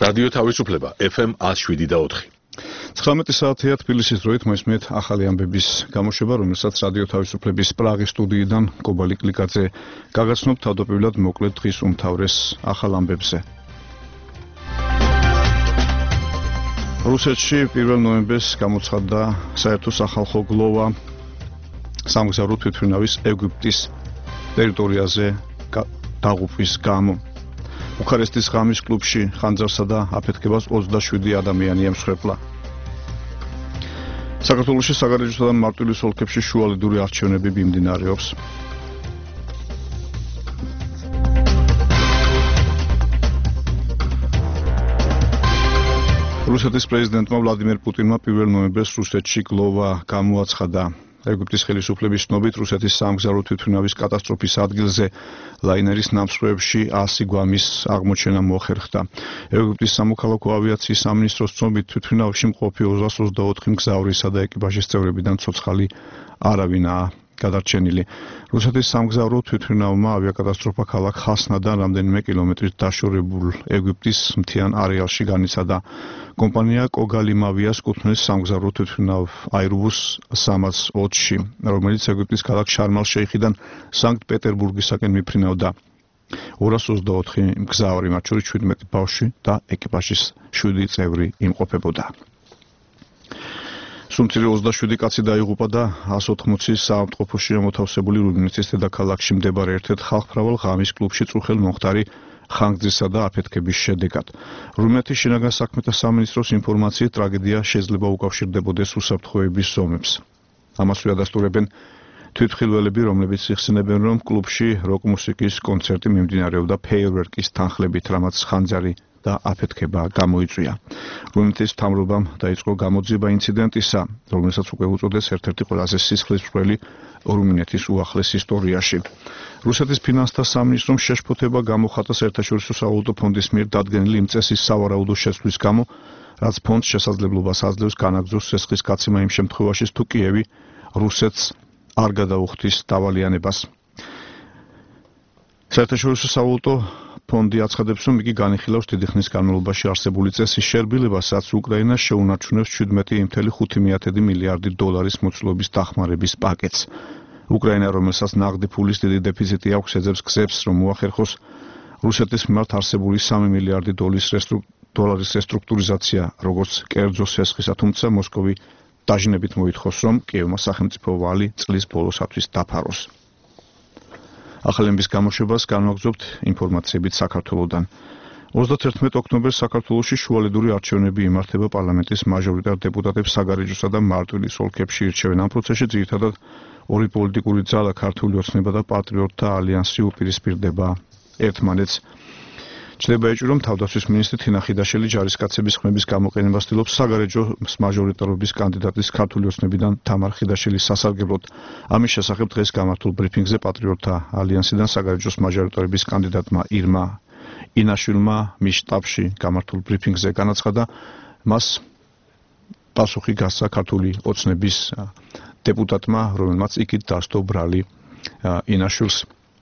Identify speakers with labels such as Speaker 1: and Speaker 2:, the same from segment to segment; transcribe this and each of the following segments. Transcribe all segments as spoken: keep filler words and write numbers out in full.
Speaker 1: რადიო თავისუფლება ეფ ემ one oh seven და four.
Speaker 2: ცხრამეტი საათია თბილისის დროით მოისმენთ ახალი ამბების გამოშვება, რომელსაც რადიო თავისუფლების პრაღის სტუდიიდან კობალი კლიკაძე გაგაცნობთ თავდაპირველად მოკლედ დღის უმთავრეს ახალ ამბებზე. რუსეთში პირველ ნოემბერს გამოცხადდა საერთო სახალხო გლოვა სამგზავრო თვითმფრინავის ეგვიპტის ტერიტორიაზე დაღუპვის გამო. ბუქარესტის ღამის კლუბში ხანძარსა და აფეთქებას ოცდაშვიდი ადამიანი ემსხვერპლა. საქართველოში საგარეჯოსა და მარტვილის ოლქებში შუალედური არჩევნები მიმდინარეობს. რუსეთის პრეზიდენტმა ვლადიმერ პუტინმა პირველ ნოემბერს რუსეთში გლოვა გამოაცხადა. ეგვიპტის ხელისუფლების ცნობით რუსეთის სამგზავრო თვითმფრინავის კატასტროფის ადგილზე ლაინერის ნამსხვრევებში ასი გვამის აღმოჩენა მოხერხდა. ეგვიპტის სამოქალაქო ავიაციის სამინისტროს ცნობით თვითმფრინავში მყოფი ორას ოცდაოთხი მგზავრისა და ეკიპაჟის წევრებიდან ცოცხალი არავინაა გადარჩენილი. რუსეთის სამგზავრო თვითმფრინავმა ავიაკატასტროფა ქალაქ ხასნადან რამდენიმე კილომეტრით დაშორებულ ეგვიპტის მთიან არეალში განიცადა. კომპანია კოგალიმავიას კუთვნილ სამგზავრო თვითმფრინავ აირუბუს სამას ოცში, რომელიც ეგვიპტის ქალაქ შარმალ-შეიხიდან სანქტ-პეტერბურგისაკენ მიფრინავდა. ორას ოცდაოთხი მგზავრი, მათ შორის შვიდმეტი ბავშვი და ეკიპაჟის შვიდი წევრი იმყოფებოდა. სუმცირე ოცდაშვიდი კაცი დაიღუპა და εκατს ოთხმოცი საავადმყოფოში მოთავსებული რუმინეთის დედაქალაქში მდებარე ერთ-ერთ ხალხმრავალ ღამის კლუბში წუხელ მომხდარი ხანგრძლივსა და აფეთქების შედეგად. რუმინეთის შინაგან საქმეთა სამინისტროს ინფორმაციით ტრაგედია შეიძლება უკავშირდებოდეს უსაფრთხოების ზომებს. ამას უადასტურებენ თვითმხილველები, რომლებიც იხსენებენ, რომ კლუბში როკ-მუსიკის კონცერტი მიმდინარეობდა ფეიერვერკის თანხლებით, რამაც ხანძარი და აფეთქება გამოიწვია. რუმინეთის მთავრობამ დაიწყო გამოძიება ინციდენტისა, რომელსაც უკვე უწოდეს ერთ-ერთი ყველაზე სისხლისმღვრელი რუმინეთის უახლეს ისტორიაში. რუსეთის ფინანსთა სამინისტრომ შეშფოთება გამოხატა საერთაშორისო სავალუტო ფონდის მიერ დადგენილი იმ წესის სავარაუდო შეცვლის გამო, რაც ფონდს შესაძლებლობას აძლევს განაგრძოს ცეცხლის გაცემა იმ შემთხვევაში, თუ კიევი რუსეთს არ გადაუხდის დავალიანებას. საერთაშორისო სავალუტო ფონდი აცხადებს, რომ იგი განიხილავს დიდი ხნის განმავლობაში არსებული წესის შერბილებას, რაც უკრაინას შეუნარჩუნებს შვიდმეტი целых ხუთი მილიარდი დოლარის მოცულობის დახმარების პაკეტს. უკრაინა, რომელსაც ნაღდი ფულის დიდი დეფიციტი აქვს, ეძებს გზებს, რომ მოახერხოს რუსეთის მიმართ არსებული სამი მილიარდი დოლარის რესტრუქტურიზაცია, როგორც კერძო სესხისა, თუმცა მოსკოვი დაჟინებით მოითხოვს, რომ კიევმა სახელმწიფო ვალი წლის ბოლოსათვის დაფაროს. ახალების გამოშვებას განვაგრძობთ ინფორმაციებით საქართველოდან. ოცდათერთმეტ ოქტომბერს საქართველოში შუალედური არჩევნები იმართება პარლამენტის მაჟორიტარ დეპუტატებს საგარეჯოსა და მარტვილის ოლქებში ირჩევენ. ამ პროცესში ძირითადად ორი პოლიტიკური ძალა, ქართული ოცნება და პატრიოტთა ალიანსი უპირისპირდება ერთმანეთს. ჩნდება ეჭვი, რომ თავდაცვის მინისტრი თინა ხიდაშელი ჯარისკაცების ხმების გამოყენებას ცდილობს საგარეჯოს მაჟორიტარობის კანდიდატის ქართული ოცნებიდან თამარ ხიდაშელის სასარგებლოდ. ამის შესახებ დღეს გამართულ ბრიფინგზე პატრიოტთა ალიანსიდან საგარეჯოს მაჟორიტარობის კანდიდატმა ირმა ინაშვილმა მის შტაბში გამართულ ბრიფინგზე განაცხადა, მას პასუხი გასცა ქართული ოცნების დეპუტატმა, რომელმაც იქით დასდო ბრალი ინაშვილს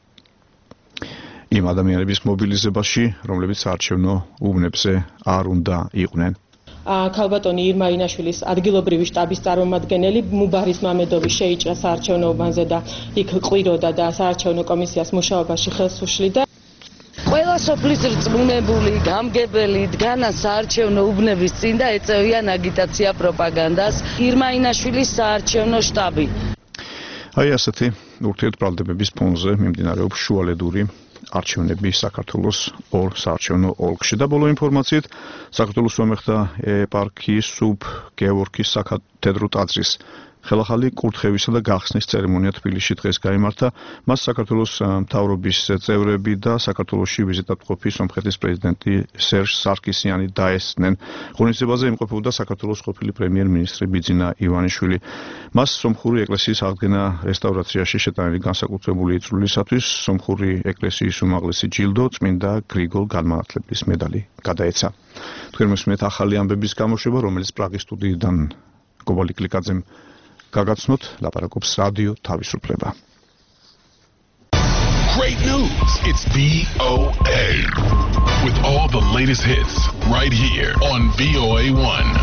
Speaker 2: იმ ადამიანების მობილიზებაში, რომლებიც არჩევნო უბნებზე არ უნდა იყვნენ.
Speaker 3: ქალბატონი ირმა ინაშვილის ადგილობრივი შტაბის წარმომადგენელი მუბარის მამედოვი შეიჭრა საარჩევნო უბანზე და იქ ყვიროდა და საარჩევნო კომისიას მუშაობაში ხელს უშლიდა.
Speaker 4: ყველა სოფლის რწმუნებული, გამგებელი დგანა საარჩევნო უბნების წინ და ეწევიან აგიტაცია პროპაგანდას. ირმა ინაშვილის საარჩევნო შტაბი.
Speaker 2: აი ასეთი ურთიერთბრალდებების ფონზე მიმდინარეობს შუალედური არჩევნები საქართველოს ორ საარჩევნო ოლქში. და ბოლო ინფორმაციით, საქართველოს სომეხთა ეპარქიის სუბ გეორგის საკათედრო ტაძრის ხელახალი კურთხევისა და გახსნის ცერემონია თბილისში დღეს გაიმართა. მას საქართველოს მთავრობის წევრები და საქართველოში ვიზიტად მყოფი სომხეთის პრეზიდენტი სერჟ სარკისიანი დაესწნენ. ღონისძიებაზე იმყოფებოდა საქართველოს ყოფილი პრემიერ-მინისტრი ბიძინა ივანიშვილი. მას სომხური ეკლესიის აღდგენა რესტავრაციაში შეტანილი განსაკუთრებული წვლილისათვის სომხური ეკლესიის უმაღლესი ჯილდო წმინდა გრიგოლ განმანათლებლის მედალი გადაეცა. თქვენ მოსმენთ ახალი ამბების გამოშვება, რომელიც პრაღის სტუდიიდან კობალი კლიკაძემ გაგაცნოთ, ლაპარაკობს რადიო თავისუფლება.
Speaker 1: great news. It's V O A. With all the latest hits right here on V O A one.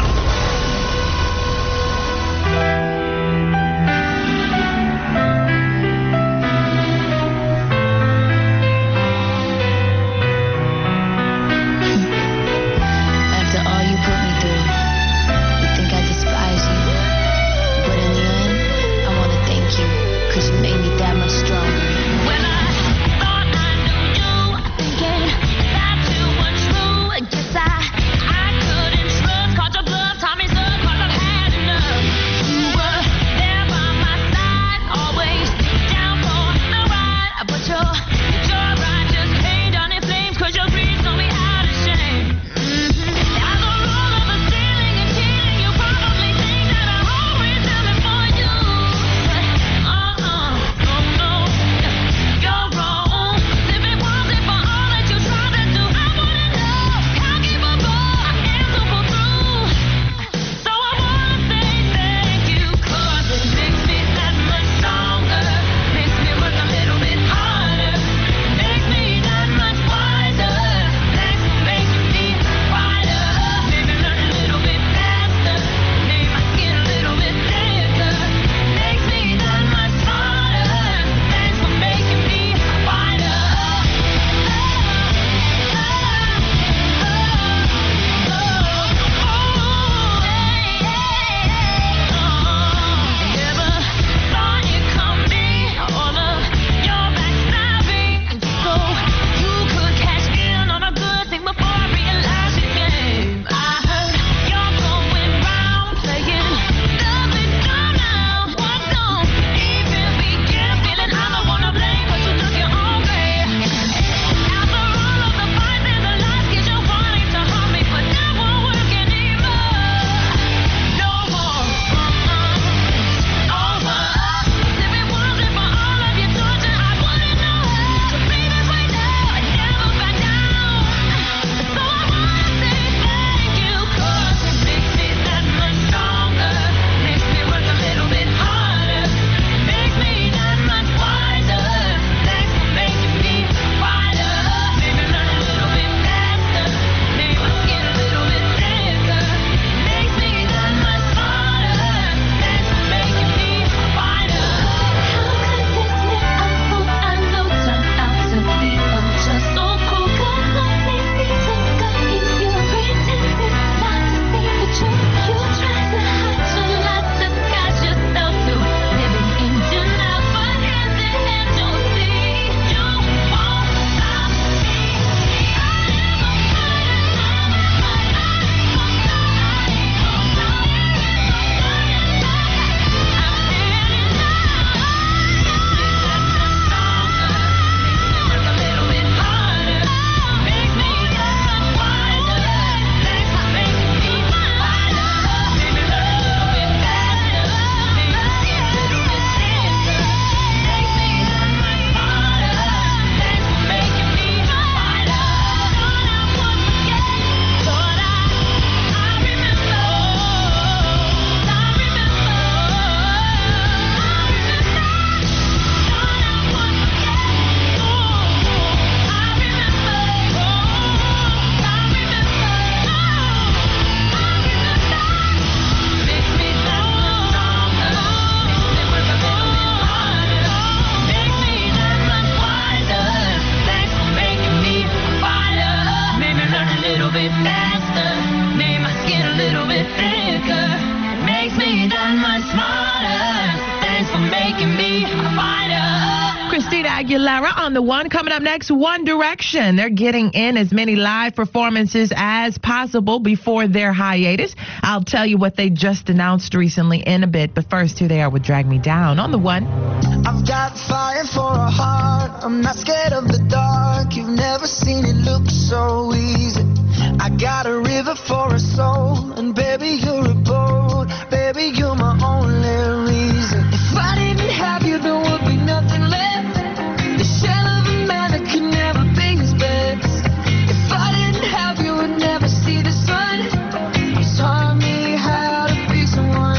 Speaker 5: Aguilera on the one. Coming up next, One Direction. They're getting in as many live performances as possible before their hiatus. I'll tell you what they just announced recently in a bit. But first, here they are with Drag Me Down on the one.
Speaker 6: I've got fire for a heart. I'm not scared of the dark. You've never seen it look so easy. I got a river for a soul. And baby, you're a boat. Baby, you're my only reason. If I didn't have you, there would be nothing left. The shell of a man that could never be his best. If I didn't have you, would never see the sun. You taught me how to be someone,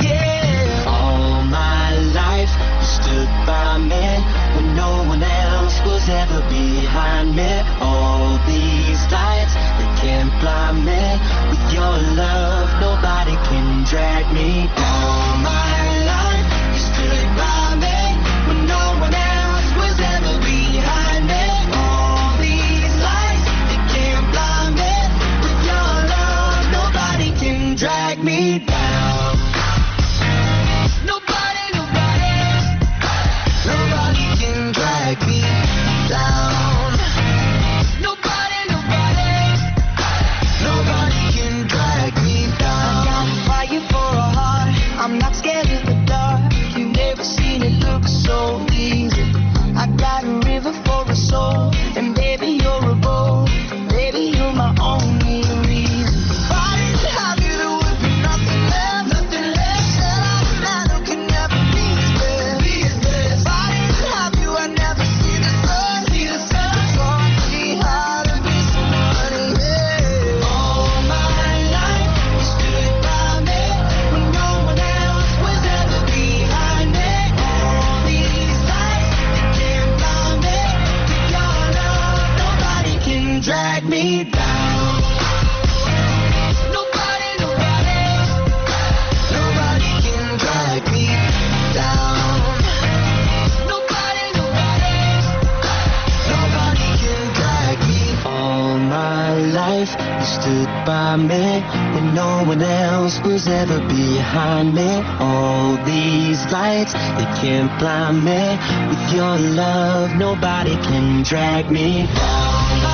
Speaker 6: yeah.
Speaker 7: All my life, you stood by me when no one else was
Speaker 6: was ever behind me. All these lights, they can't blind me. With your love, nobody can drag me down. All my life, you stood by me when no one else was ever behind me. All these lights, they can't blind me. With your love, nobody can drag me down. Nobody, nobody, nobody can drag me down. Nobody, nobody, nobody can drag me down. I got fire for a heart, I'm not scared of the dark. You've never seen it look so easy. I got a river for a soul, and baby you're a boat. Baby you're my only reason. If I didn't have you, there would be nothing left, nothing left. Said all the man who can never be his best. If I didn't have you, I'd never see the sun, see the sun. Taught me how to be somebody. Yeah. All my life, you stood by me when no one else was ever behind me. All these lights, they can't blind me. With your love, nobody can drag me down. Nobody, nobody, nobody can drag me down. Nobody, nobody, nobody can drag me. All my life, you stood by me when no one else was ever behind me. All these lights, they can't blind me. With your love, nobody can drag me down.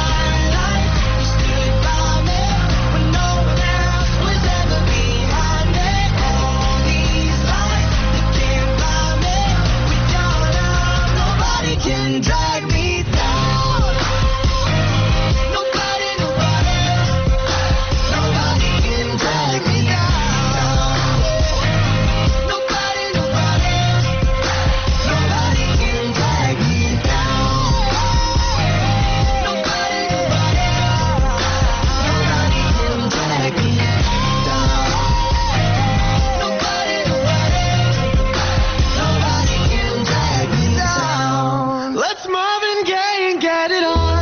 Speaker 6: Drag me down. Nobody, nobody, nobody can drag me down. Nobody, nobody, nobody can drag me down. Nobody, nobody, nobody can drag me down. Nobody, nobody, nobody can drag me down. Let's Marvin Gaye and get it on.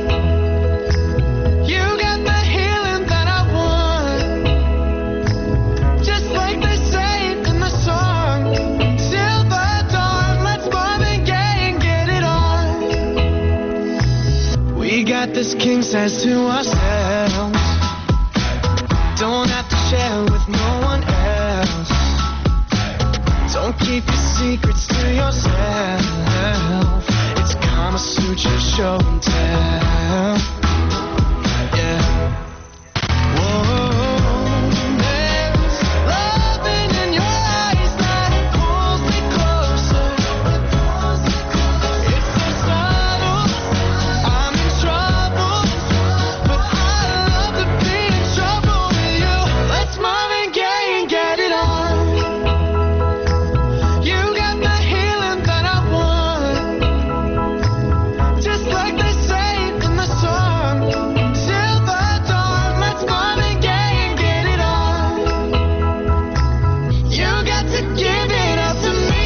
Speaker 6: You got the healing that I want, just like they say it in the song. Till the dawn, let's Marvin Gaye and get it on. We got this king size to ourselves. Don't have to share with no one else. Don't keep your secrets to yourself. It's Kama Sutra show and tell. Yeah. Whoa. There's loving in your eyes that pulls me closer. It's so subtle, I'm in trouble, but I love to be in trouble with you. Let's Marvin Gaye and get it on. You got the healing that I want, just like they say in the song. Till the dawn, let's Marvin Gaye and get it on. You got to give it up to me.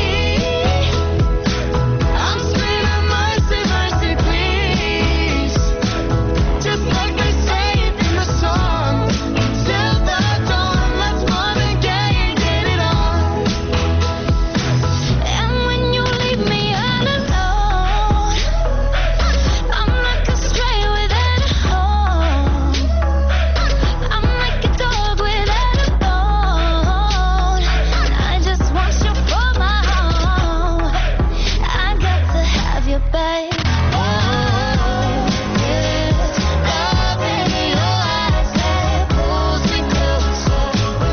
Speaker 6: I'm screaming mercy, mercy, please. Just like they say in the song. Till the dawn, let's Marvin Gaye and get it on. And when you leave me all alone, I'm like a stray without a home. I'm like a dog without a bone. I just want you for my home. I got to have you, babe. Oh, yeah. Love in your eyes that pulls me closer.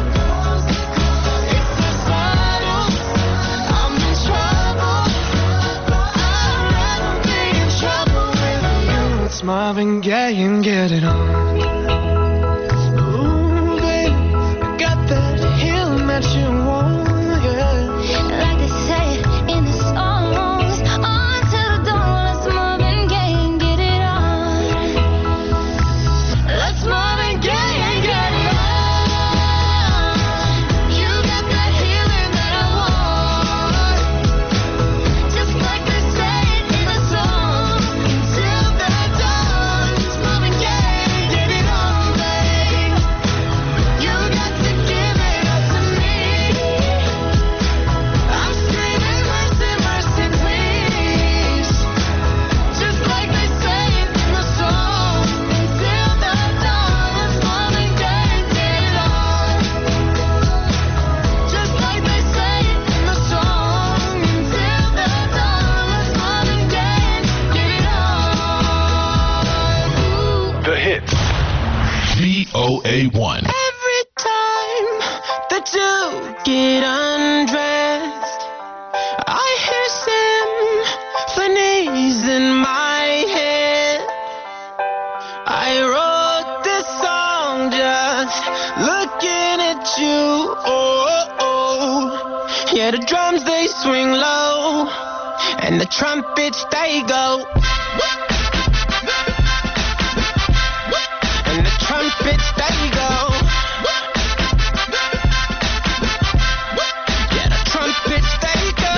Speaker 6: It's so subtle, I'm in trouble, but I'd rather be in trouble with you. It's Marvin Gaye and get it on. Ooh, baby, I got that healing that you want, yeah. Like they say in the songs, on till the dawn, let's Marvin Gaye and get it on. Let's Marvin Gaye and get it on. You got that healing that I want, just like they say in the song.
Speaker 1: hits. V O A one.
Speaker 6: Every time that you get undressed, I hear symphonies in my head. I wrote this song just looking at you. Oh, oh. Yeah, the drums they swing low, and the trumpets they go. And the trumpets they go. Yeah, the trumpets they go.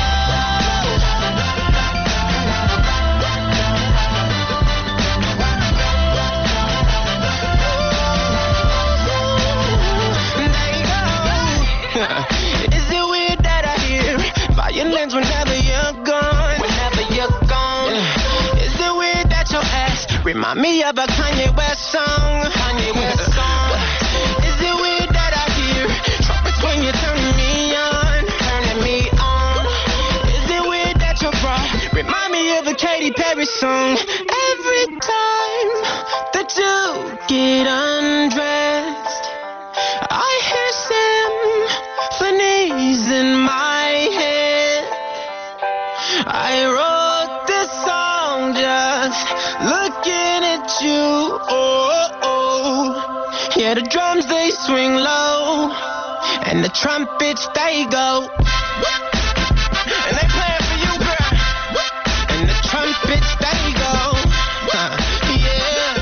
Speaker 6: Is it weird that I hear violins whenever you're gone? Whenever you're gone. Yeah. Is it weird that your ass remind me of a Kanye West song? Kanye West song. Is it weird that I hear trumpets when you're turning me on? Turning me on. Is it weird that your bra remind me of a Katy Perry song? Every time that you get undressed, I hear symphonies in my head. I wrote this song just looking at you. Oh, oh. Yeah, the drums they swing low, and the trumpets they go. And they playing for you, girl. And the trumpets they go. Uh, yeah.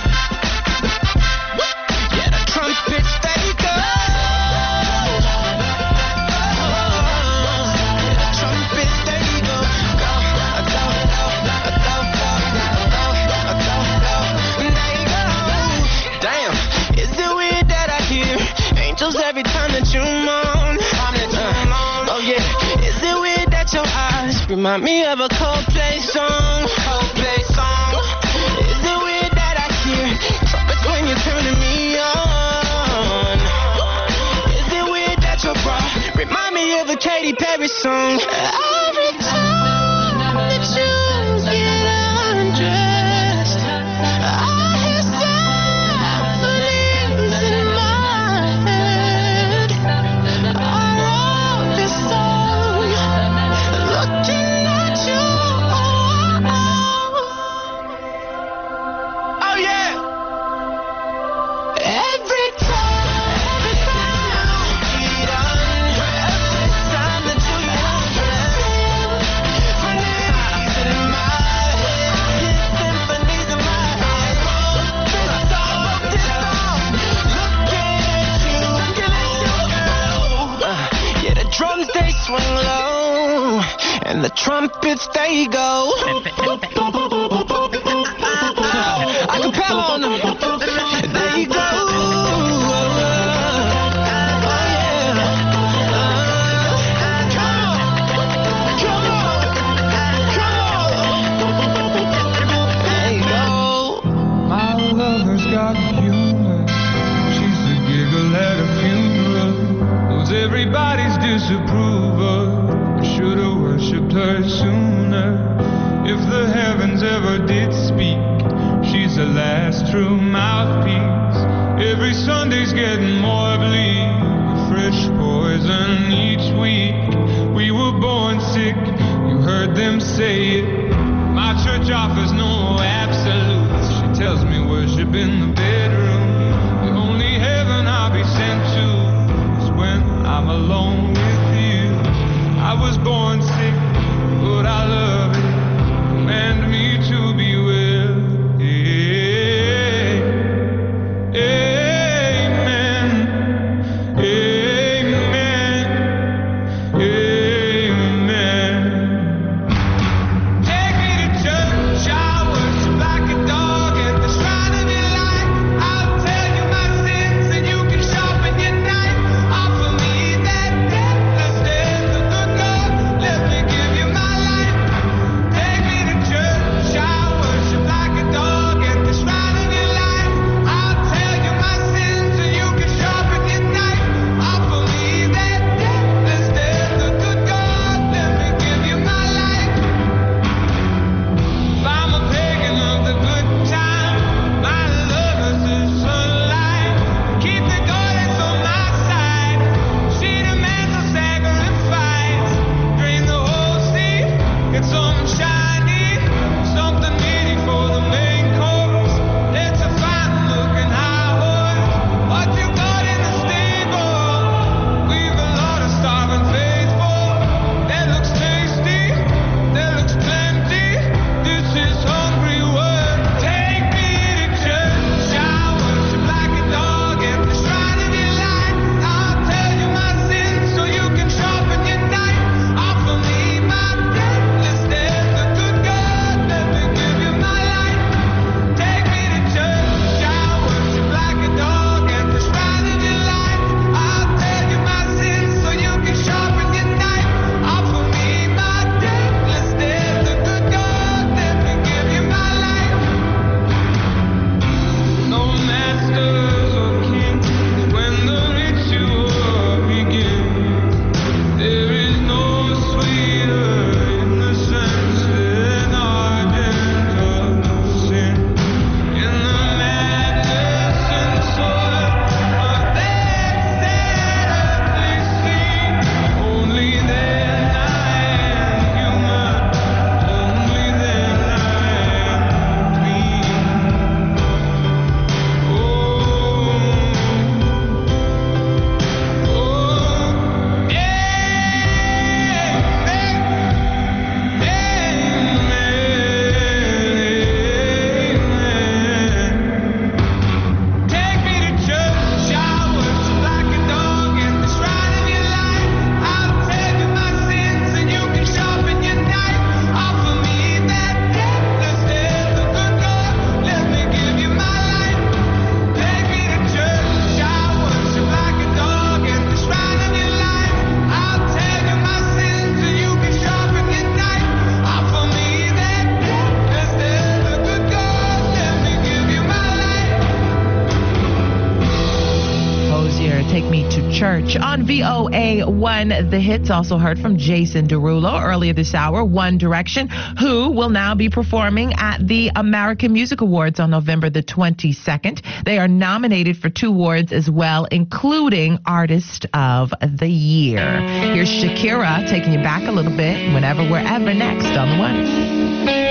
Speaker 6: Yeah, the trumpets they go. Every time that you moan, uh, oh yeah. Is it weird that your eyes remind me of a Coldplay song? Coldplay song. Is it weird that I hear trumpets when you're turning me on? Is it weird that your bra remind me of a Katy Perry song? Every time that you get undressed, I hear symphonies in my swing low, and the trumpets they go. I can pedal on them. There you go.
Speaker 7: Everybody's disapproval. I should've worshipped her sooner. If the heavens ever did speak, she's the last true mouthpiece. Every Sunday's getting more bleak, fresh poison each week. We were born sick, you heard them say it. My church offers no absolutes. She tells me worship in the bedroom. The only heaven I'll be sent to when I'm alone with you. I was born sick, but I love it. Command me to be well. Amen. Amen. Amen. Take me to church. I worship like a dog at the shrine of your light.
Speaker 5: Church. On V O A one, The Hits also heard from Jason Derulo earlier this hour, One Direction, who will now be performing at the American Music Awards on November the twenty-second. They are nominated for two awards as well, including Artist of the Year. Here's Shakira taking you back a little bit, whenever, wherever, next on The One.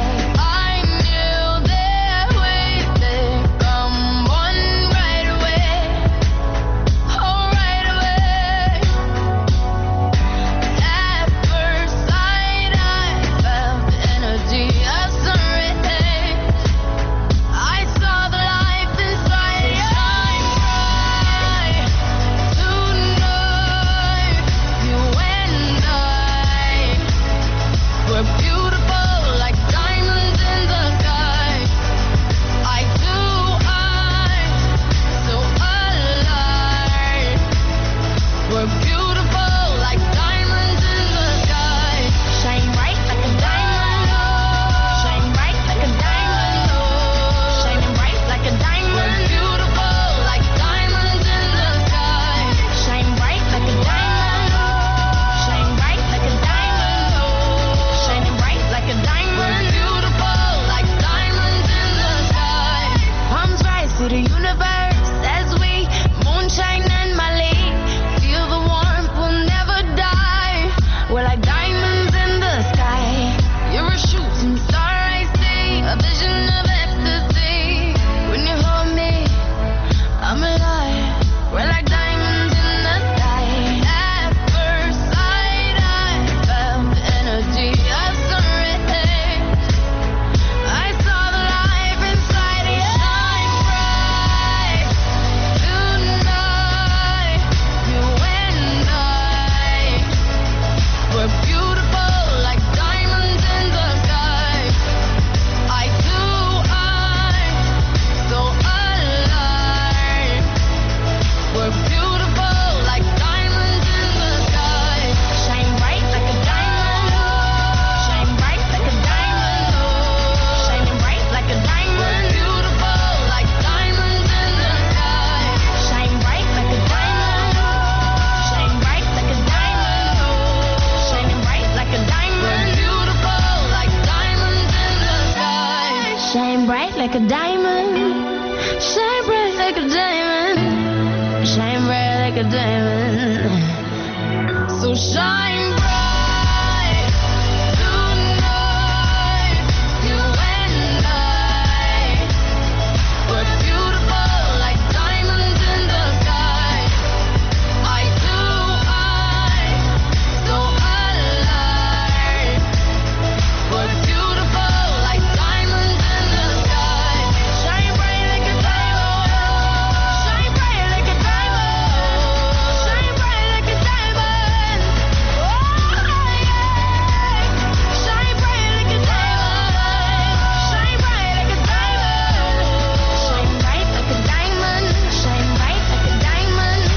Speaker 8: Away. like a diamond, shine bright like a diamond. So shine bright tonight, you and I. We're beautiful like diamonds in the sky. Eye to eye, so alive. We're beautiful like diamonds in the sky. Shine bright like a diamond. Shine bright like a diamond. Shine bright like a diamond. Oh yeah. Shine bright like a diamond. Shine bright like a diamond. Shine bright like a diamond. Shine bright like a diamond.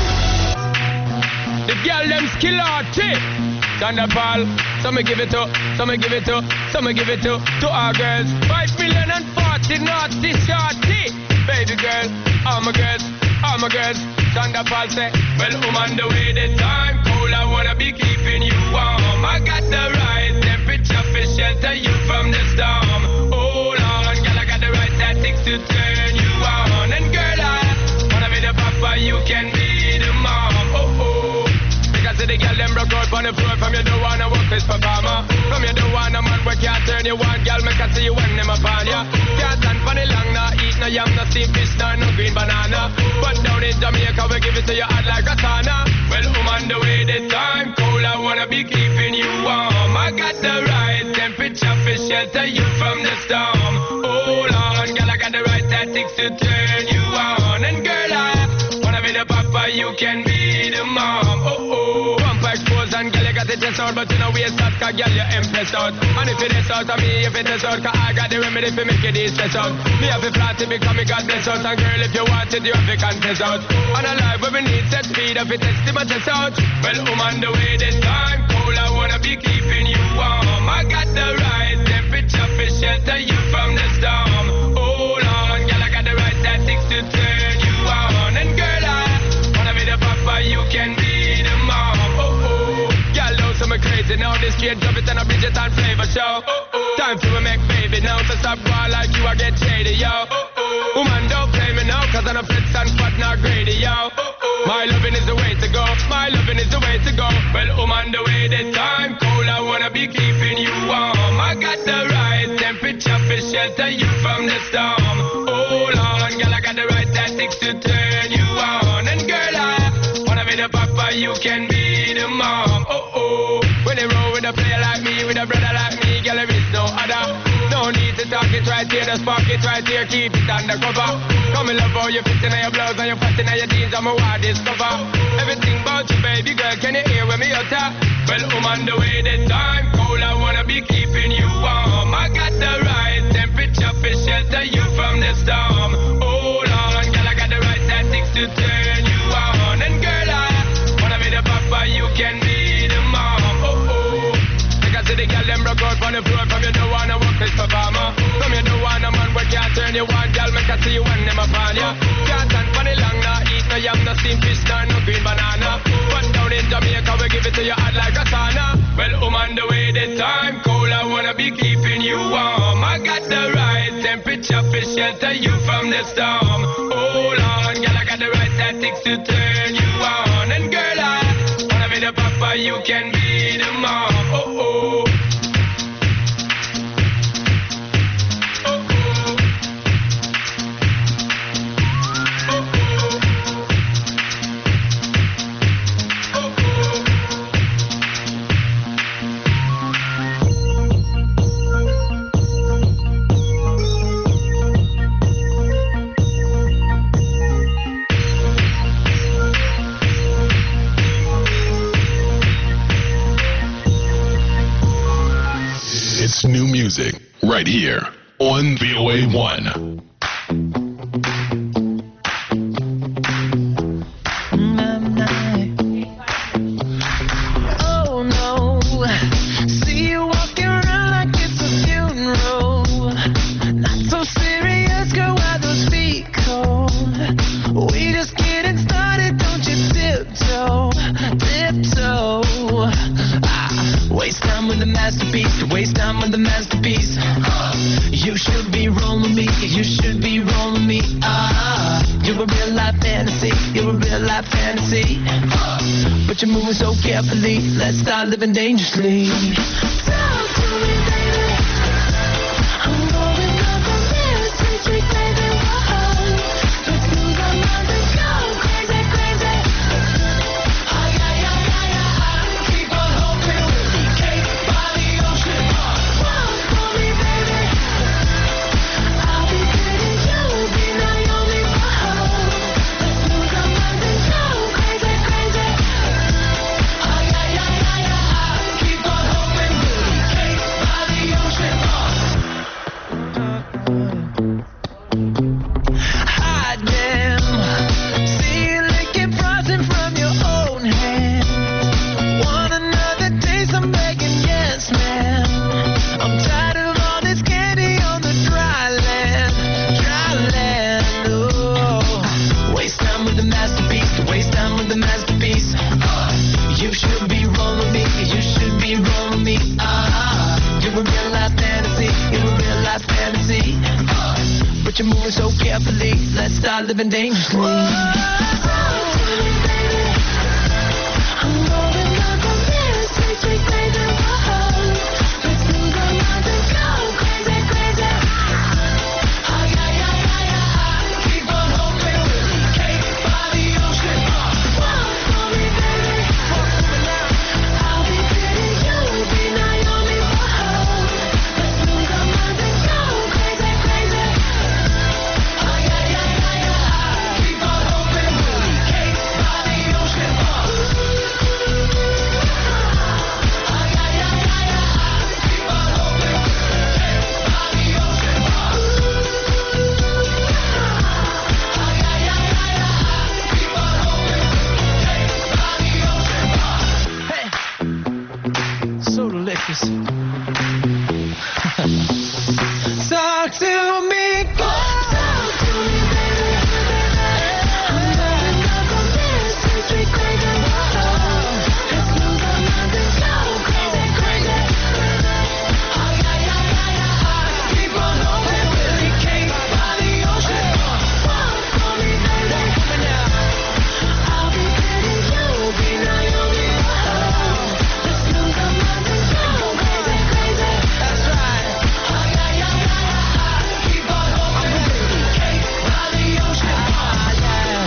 Speaker 7: The girl them skill arty. Thunderball, some me give it to, some me give it to, some me give it to, to our girls. Five million and forty naughty shorty. Baby girl, all my girls, all my girls. Thunderball say, well, I'm on the way, the time cold, I wanna be keeping you warm. I got the right temperature for shelter you from the storm. Hold on, girl, I got the right tactics to turn you on. And girl, I wanna be the papa, you can be the mom. Oh, oh. Because the girl them broke out on the floor. From you don't wanna work this performer. From you don't wanna man where can't turn you on. Girl, me can see you when them upon ya. Can't stand for the long, nah eat no yam, no steamed fish, nah no green banana. But down in Jamaica we give it to you hot like a sauna. Well, I'm on the way, the time cold, I wanna be keeping you warm. I got the right temperature for shelter you from the storm. Hold on, girl, I got the right tactics to turn you on. And girl, I wanna be the papa, you can be the mom. Oh, oh. Pump expose and girl, you got the chest out, but you know we ain't start, cause girl, you impressed out. And if it is out of me, if it is out, cause I got the remedy for make it stress out. Me have a flat to become me God bless out. And girl, if you want it, you have to contest out. And a life where we need set speed, if it test my test out. Well, I'm on the way, this time cold, I wanna be keeping you warm. I got the right temperature for shelter you from the storm. Hold on, girl, I got the right tactics to turn you on. And girl, I wanna be the papa, you can be the mom. Oh, oh. Girl, know some crazy now, this straight drop it and a Bridget and flavor show. Oh, oh. Time for me make baby now, so stop going like you, I get shady, yo. Oh, oh. Woman, don't play me now, cause I'm a flex and squat, not greedy, yo. Oh, oh. My loving is the way to go, my loving is the way to go. Well, I'm on the way, the time cold, I wanna be keeping you warm. I got the right temperature for shelter you from the storm. Hold on, girl, I got the right tactics to turn you on. And girl, I wanna be the papa, you can be the mom. Oh, oh. When they roll with a player like me, with a brother like me, girl, there is no other. No need to talk it right here, the spark it right here, keep it undercover. Come and love how you fit in your blouse and you fat in your jeans, I'm a wild discover. Everything about you, baby girl, can you hear when me utter? Well, I'm on the way, the time cold, I wanna be keeping you warm. I got the right temperature for shelter you from the storm. Hold on, girl, I got the right tactics to turn you on. And girl, I wanna be the papa, you can be the mom. Oh, oh. Because the girl them broke out on the floor. From you don't wanna work this performer. From you don't wanna man where can't turn you on. Girl, me can see you when them upon ya. Can't stand for the long, nah eat no yam, no steamed fish, nah no green banana. But down in Jamaica we give it to you hot like a sauna. Well, I'm on the way, the time cold, I wanna be keeping you warm. I got the right temperature for shelter you from the storm. Hold on, girl, I got the right tactics to turn you on. And girl, I wanna be the papa, you can be the mom. Oh, oh.
Speaker 1: It's new music right here on V O A one.
Speaker 6: Oh no, see you walking around like it's a funeral. Not so serious, girl, why those feet cold? We just getting started, don't you tiptoe, tiptoe. Ah, waste time with the masterpiece, waste time with the masterpiece. You should be rolling me, you should be rolling me. Ah, you're a real You're a real life fantasy, but you're moving so carefully. Let's start living dangerously. Talk to me, baby. I'm going up on this sweet, sweet baby. Whoa. Let's lose our minds and go crazy, crazy. Ay, ay, ay, ay, ay. Keep on hoping we'll be cake by the ocean. Walk for me, baby. I'll be pretty, you'll be Naomi. Whoa. Let's lose our minds and go crazy, crazy. Ay, ay, ay, ay, ay. Keep on hoping we'll be cake by the ocean. Hide them. See you licking frosting from your own hand. Want another taste? I'm begging, yes, man. I'm tired of all this candy on the dry land, dry land. Oh, waste time with the masterpiece, waste time with the masterpiece. Uh, you should be rolling me, you should be rolling me. Ah, you're a real life fantasy, you're a real life fantasy. Uh, but you're moving so carefully. Let's start living dangerously. I'm rolling up on this sweet, sweet baby. Whoa. Let's lose our minds and go crazy, crazy. Ay, ay, ay, ay, ay. Keep on hoping we'll be cake by the ocean. Walk for me, baby. Walk for me now. I'll be pretty, you'll be Naomi. Whoa. Let's lose our minds and go crazy, crazy. Ay, ay, ay, ay, ay. Keep on hoping we'll be cake by the ocean. Ay, ay, ay, ay, ay. Keep on hoping we'll be cake by the ocean. Ay, ay, ay, ay, ay. Keep on hoping we'll be cake by the ocean. Hey, so delicious. Talk to me, talk to me, baby. I'm rolling up on this sweet, sweet baby. Whoa. Let's lose our minds and go crazy, crazy. Ay, ay, ay, ay, ay. Keep on hoping we'll be cake by the ocean. Walk for me, baby. Walk for me now. I'll be pretty, you'll be Naomi. Whoa. Let's lose our minds and go crazy, crazy. That's right. Ay, ay, ay, ay, ay. Keep on hoping we'll be cake by the ocean. Ah, yeah.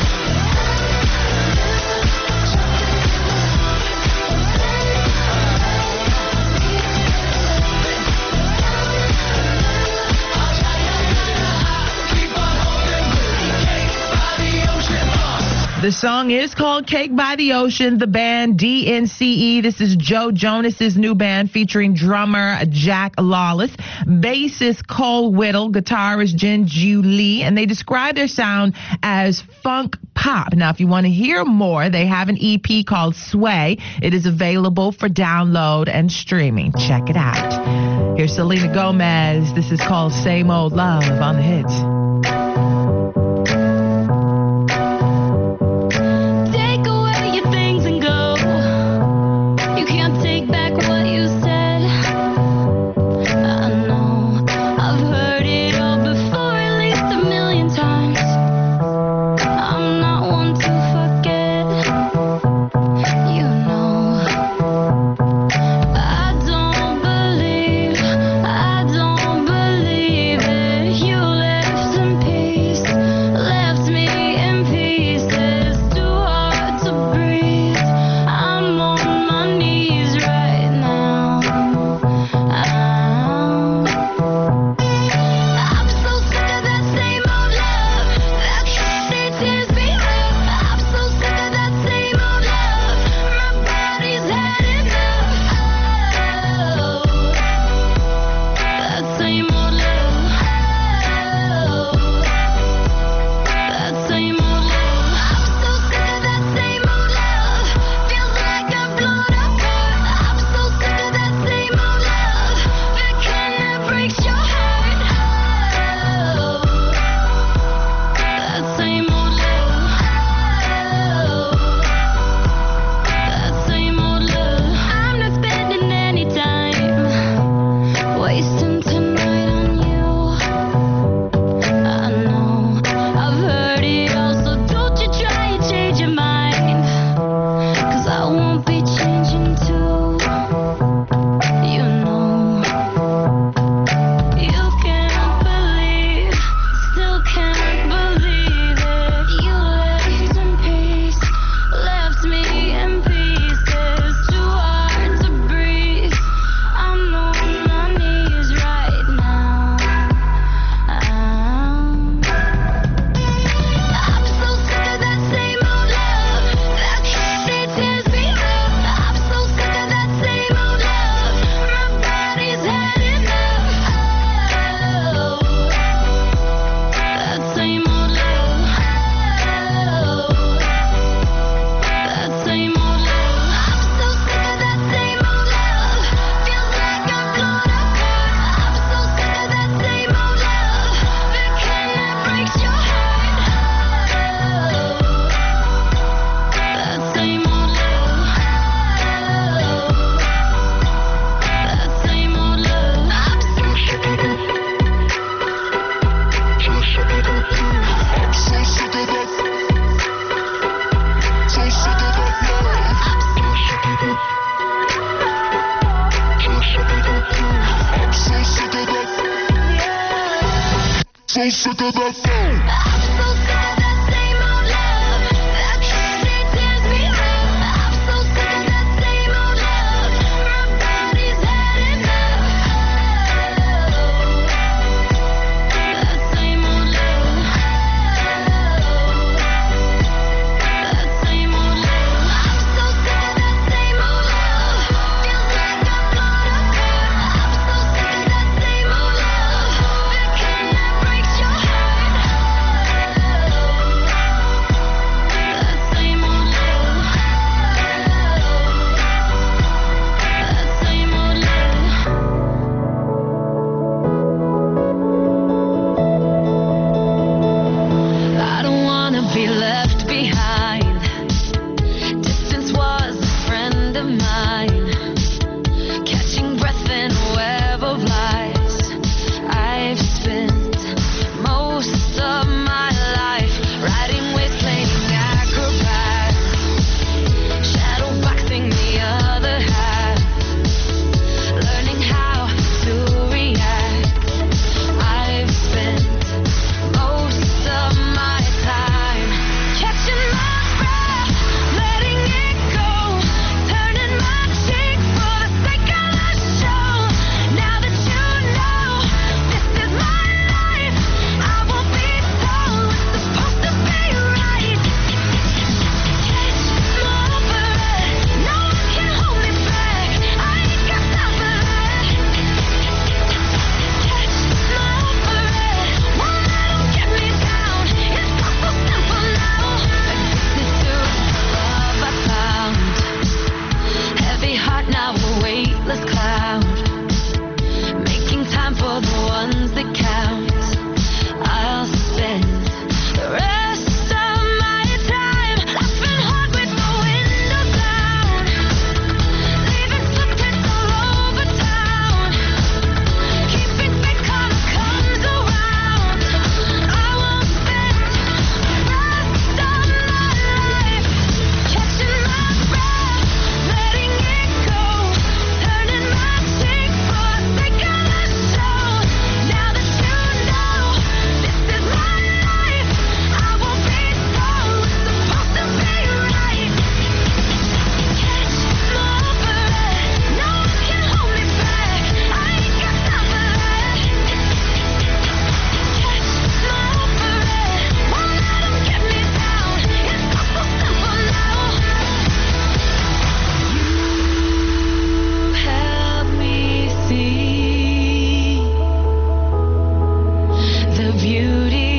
Speaker 6: Keep on hoping we'll be cake by the ocean.
Speaker 5: The song is called Cake by the Ocean, the band D N C E. This is Joe Jonas's new band featuring drummer Jack Lawless, bassist Cole Whittle, guitarist Jen Ju Lee, and they describe their sound as funk pop. Now, if you want to hear more, they have an E P called Sway. It is available for download and streaming. Check it out. Here's Selena Gomez. This is called Same Old Love on the hits.
Speaker 8: Take away your things and go. You can't take back what you said. I know I've heard it all before, at least a million times. I'm not one to forget. You know I don't believe, I don't believe it. You left
Speaker 1: so sick of that phone.
Speaker 8: I'm so sick of that same old love. That candy tears me up. I'm so sick of that same old love. My body's had enough. That same old love. That same old love. I'm so sick of that same old love. Feels like I'm caught up there. I'm so sick of that same old love. That kind that breaks your heart. That same old love. That same old love. I don't wanna be left behind. Distance was a friend of mine. Catching breath in a web of lies. I've spent most of my life riding with playing acrobat, shadow boxing the other half, learning how to react. I've spent most of my time catching my breath, letting it go, turning my cheek for the sake of the show. Now that you know this is my life, I won't be told what's supposed to be right. Catch my breath, no one can hold me back. I ain't got time for that. Catch my breath, won't let 'em get me down. It's all so simple now. Addicted to the love I found. Heavy heart now a weightless cloud. Making time for the ones that count. I'll spend the rest of my time laughing hard with the windows down, leaving footprints all over town. Keeping faith karma comes around. I won't spend the rest of my life catching my breath, letting it go, turning my cheek for the sake of the show. Now that you know this is my life, I won't be told what's supposed to be right. Catch my breath, no one can hold me back. I ain't got time for that. Catch my breath, won't let 'em get me down. It's all so simple now. You help me see the beauty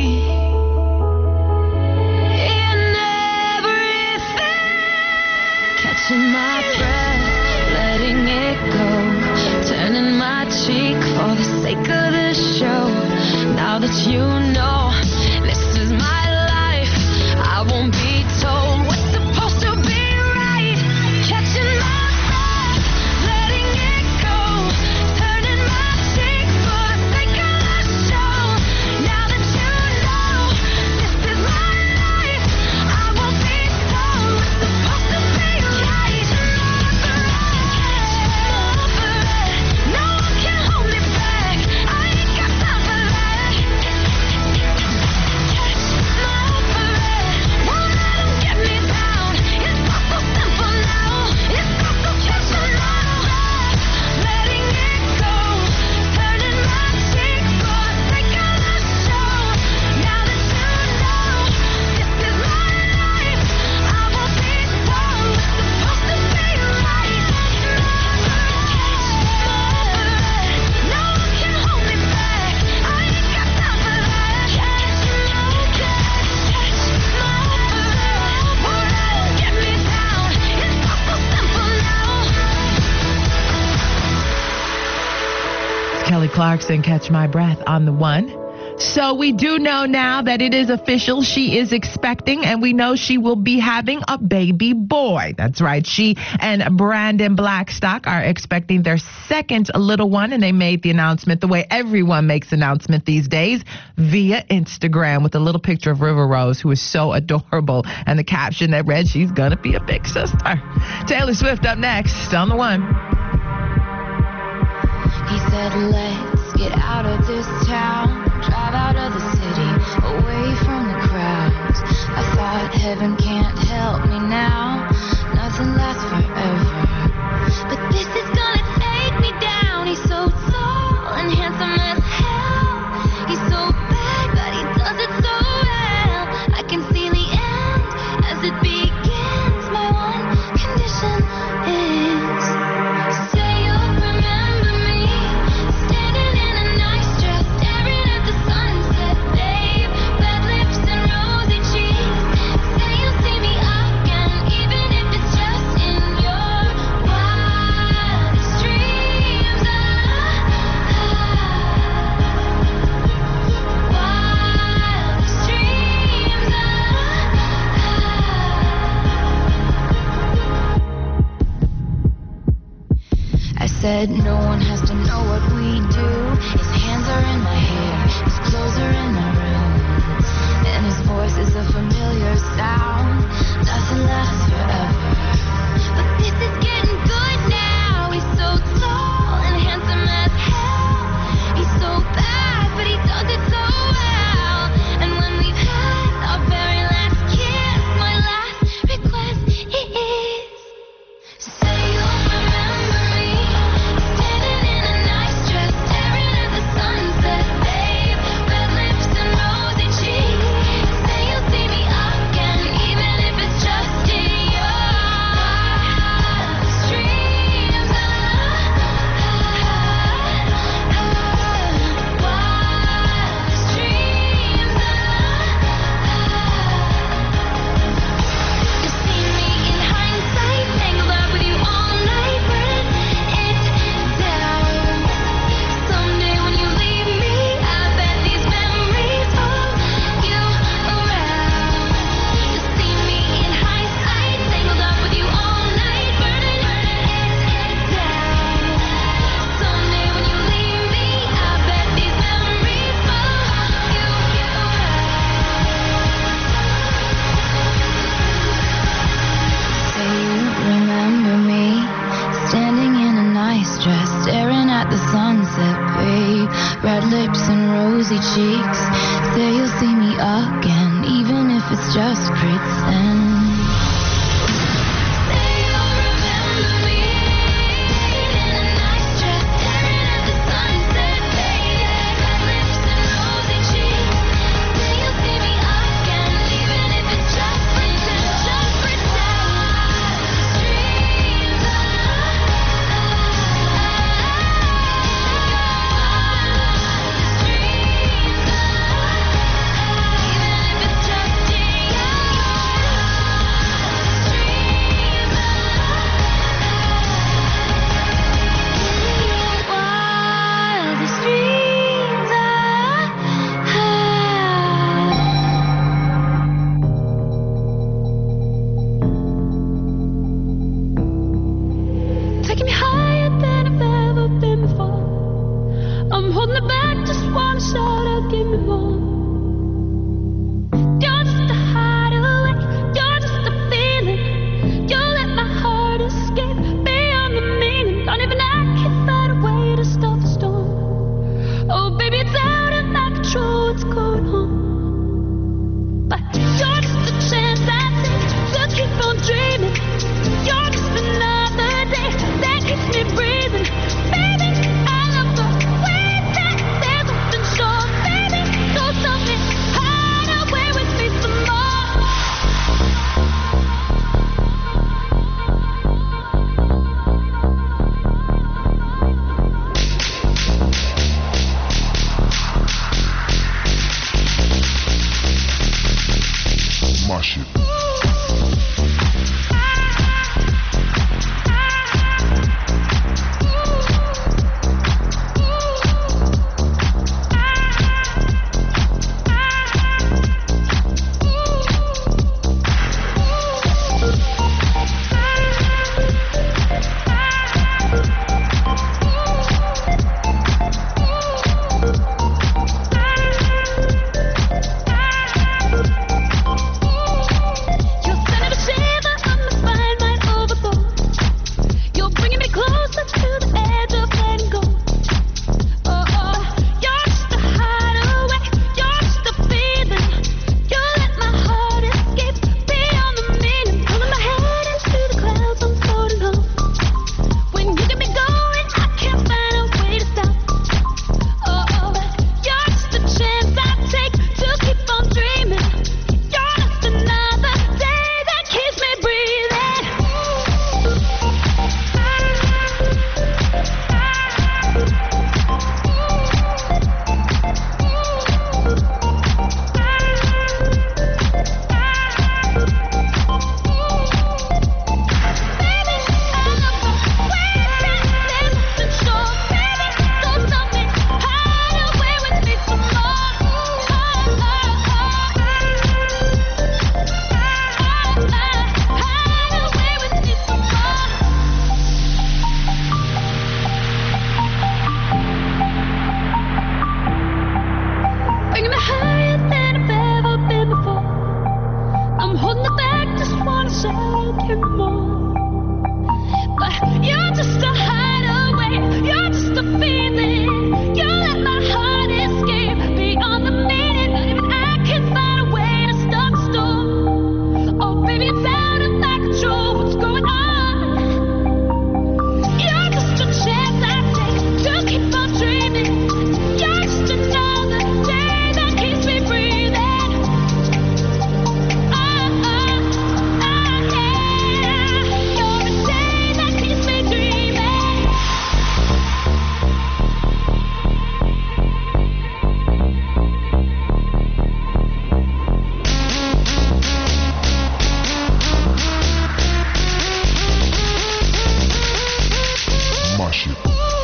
Speaker 8: in everything. Catching my breath, letting it go, turning my cheek for the sake of the show. Now that you know this is my life, I won't be told what's supposed to be right. Catching my breath, letting it go, turning my cheek for the sake of the show. Now that you know this is my life, I won't be told what's supposed to be right. Catch my breath, no one can hold me back. I ain't got time for that. Catch my breath, won't let 'em get me down. It's all so simple now. It's all so catching my breath, letting it go, turning my cheek for the sake of the show. Now that you know this is my life, I won't be told what's supposed to be right. Catch my breath, no one can hold me back. I ain't got time for that. Catch my breath, catch my breath, won't let 'em get me down. It's all so simple now.
Speaker 5: Kelly Clarkson, Catch My Breath on the one. So we do know now that it is official. She is expecting, and we know she will be having a baby boy. That's right. She and Brandon Blackstock are expecting their second little one, and they made the announcement the way everyone makes announcement these days, via Instagram, with a little picture of River Rose, who is so adorable, and the caption that read, "She's gonna be a big sister." Taylor Swift up next on the one.
Speaker 8: He said, let's get out of this town, drive drive out of the city, away from the crowds. I thought heaven can't help me now, nothing lasts forever. But this is gonna take me down. He's so tall and handsome as hell. He's so bad, but he does it so well. I can see the end as it begins. My one condition is, say you'll remember me, standing in a nice dress, staring at the sunset, babe. Red lips and rosy cheeks. Say you'll see me again, even if it's just in your wildest dreams. Ah, ah, wildest dreams. Ah, ah. I said no one has to know what we do. His hands are in my hair, his clothes are in my room, and his voice is a familiar sound. Nothing lasts forever, but this is getting good now. He's so tall and handsome as hell. He's so bad, but he does it so well. And when we've had our very last kiss, my last request is, say you'll remember me, standing in a nice dress, staring at the sunset, babe. Red lips and rosy cheeks. Say you'll see me again, even if it's just in your wildest dreams. Ah, ah, ah, wildest dreams. Ah, you've seen me in hindsight, tangled up with you all night, burning it down. Someday when you leave me, I bet these memories follow you around. You've seen me in hindsight, tangled up with you all night, burning it down. Someday when you leave me, I bet these memories follow you around. Say you remember me, standing in a nice dress, staring at the sunset, babe. Red lips and rosy cheeks. Say you'll see me again, even if it's just pretend. Say you'll remember me, in a nice dress, staring at the sunset, babe. Red lips and rosy cheeks. Say you'll see me again, even if it's just pretend, just pretend. Dreams. Ah, dreams. Ah, even if it's just in your in the back just wanna say a bit more. But you're just a hideaway, you're just a feeling. You let my heart escape beyond the meaning. Not even I can find a way to stop the storm. Oh, baby, it's out of my control. What's going on? You're just a chance I take to keep on dreaming. You're just another day that keeps me breathing. Oh, oh, oh, yeah. You're a day that keeps me dreaming.
Speaker 1: My shit.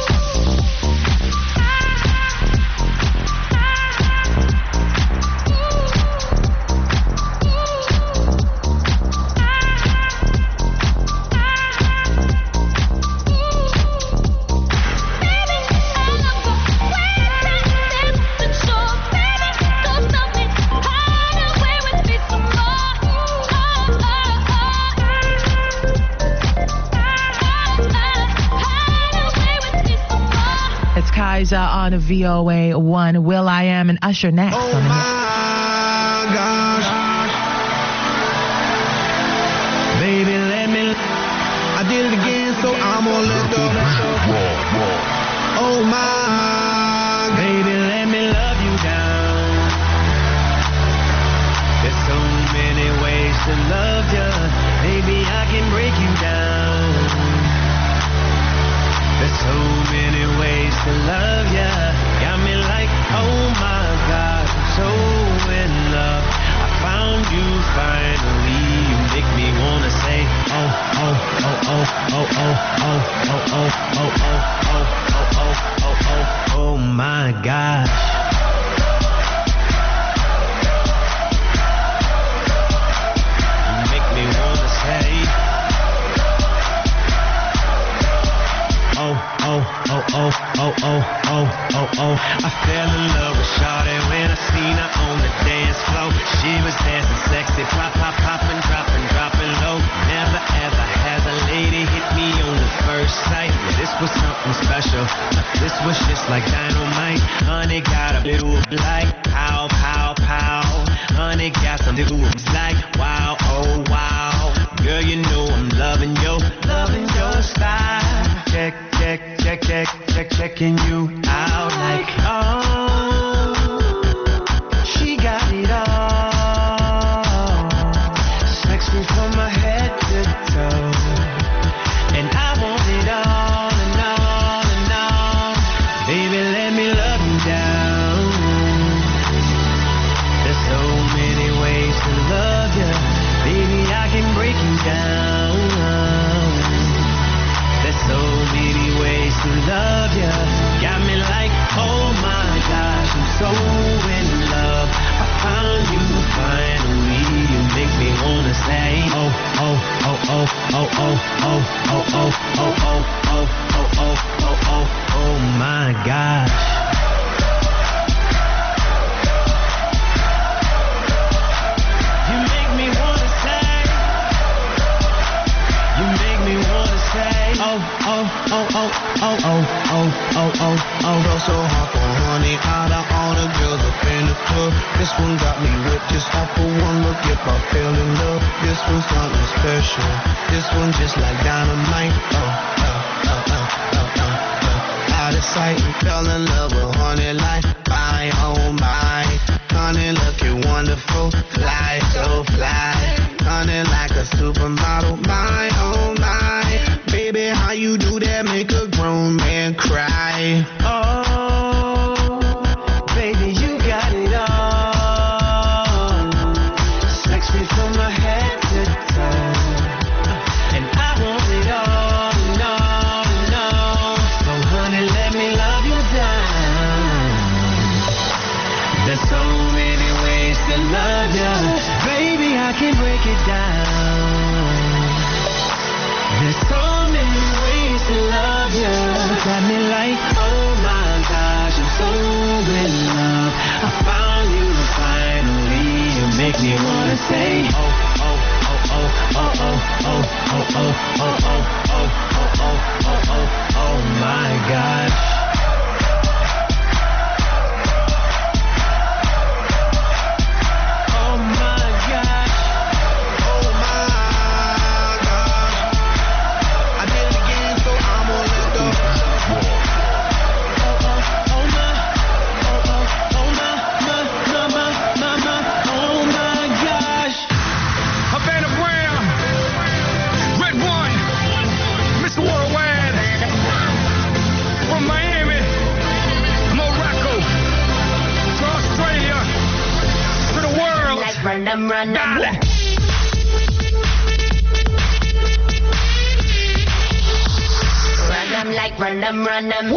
Speaker 5: It's Kaiser on V O A one. Will I Am and Usher next.
Speaker 9: Oh
Speaker 5: on the
Speaker 9: my gosh. Baby, let me. I did it again, so I'm gonna let go. Oh my. Baby, let me love you down. There's so many ways to love you. Baby, I can break you down. There's so many ways to love ya. Got me like, oh my God, I'm so in love. I found you finally. You make me wanna say, oh, oh, oh, oh, oh, oh, oh, oh, oh, oh, oh, oh, oh, oh, oh, oh, oh my gosh. You make me wanna say, oh, oh, oh, oh, oh, oh, oh, oh, oh. I fell in love with Shawty when I seen her on the dance floor. She was dancing sexy, pop, pop, popping, dropping, dropping low. Never ever has a lady hit me on the first sight. Yeah, this was something special. This was just like dynamite. Honey got a big like pow, pow, pow. Honey got some dudes like wow, oh wow. Girl, you know I'm loving your, loving your style. Check, check, check, check, check, checking you out like, oh, she got it all. Sex me from my head to toe, and I want it all and all and all. Baby, let me love you down. There's so many ways to love you. Baby, I can break you down. There's so many ways to love ya. Got me like, oh my gosh, I'm so in love. I found you finally. You make me wanna say, oh, oh, oh, oh, oh, oh, oh, oh, oh, oh, oh, oh, oh, oh, oh, oh, oh my gosh. You make me wanna say, you make me wanna say, oh, oh, oh, oh, oh, oh, oh, oh, oh, oh. Go so hard for honey, out of all the girls up in the club. This one got me whipped just off of one look. If I fell in love, this one's something special. This one just like dynamite. Oh, oh, oh, oh, oh, oh, oh. Out of sight and fell in love with honey like my, oh my. Honey looking wonderful, fly so fly. Honey like a supermodel, my, oh my. Baby, how you do that make a grown man cry? Oh, baby, you got it all. Sex me from my head to toe, and I want it all and all and all. So honey, let me love you down. There's so many ways to love you. Baby, I can break it down. There's so many ways to love you. Got me like, oh my gosh, I'm so in love. I found you finally. You make me wanna say, oh, oh,
Speaker 8: run them.
Speaker 5: Dale.
Speaker 8: Run them like run them, run them.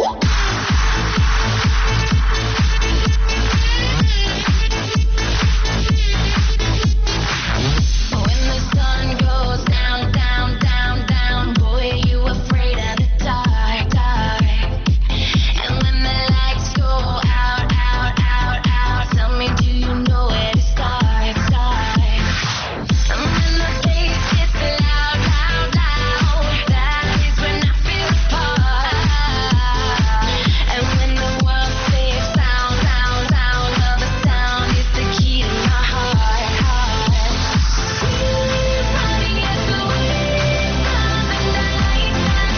Speaker 8: When the sun goes down, down, down, down, boy, you afraid of the dark, dark. And when the lights go out, out, out, out, tell me, do you know where to start, start? And when the bass gets loud, loud, loud, that is when I feel the part. And when the world says sound, sound, sound, well, the sound is the key to my heart, heart. Running as the wind comes in the night,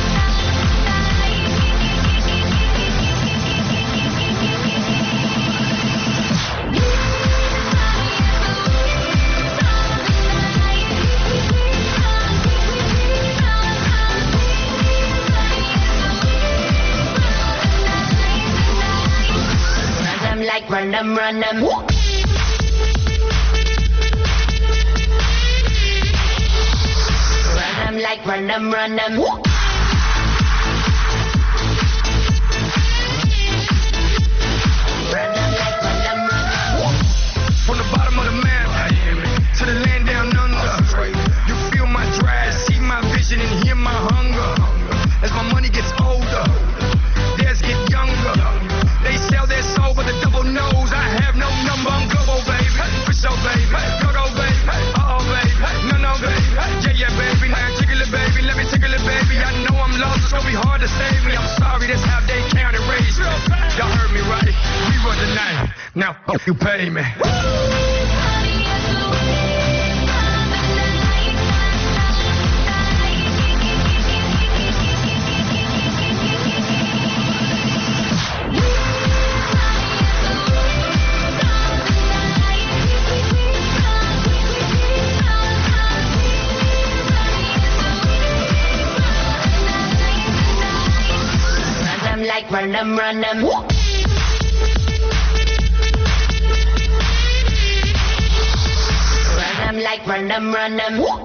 Speaker 8: run them like run them, run them. Run them like run them, run them. Run them like run them, run them.
Speaker 10: From the bottom of the map to the land down under. You feel my drive, see my vision, and hear my hunger. As my money gets older, theirs get younger. They sell their soul, but the devil knows I have no number. I'm global, baby. For sure, baby. Go, go, baby. Uh-oh, baby. No, no, baby. Yeah, yeah, baby. Now tickle it, baby. Let me tickle it, baby. I know I'm lost, it's gonna be hard to save me. I'm sorry, that's how they count and raise me. Y'all heard me right. We run the night. Now, hope you pay me.
Speaker 8: Run them like run them, run them. Run them like run them, run them.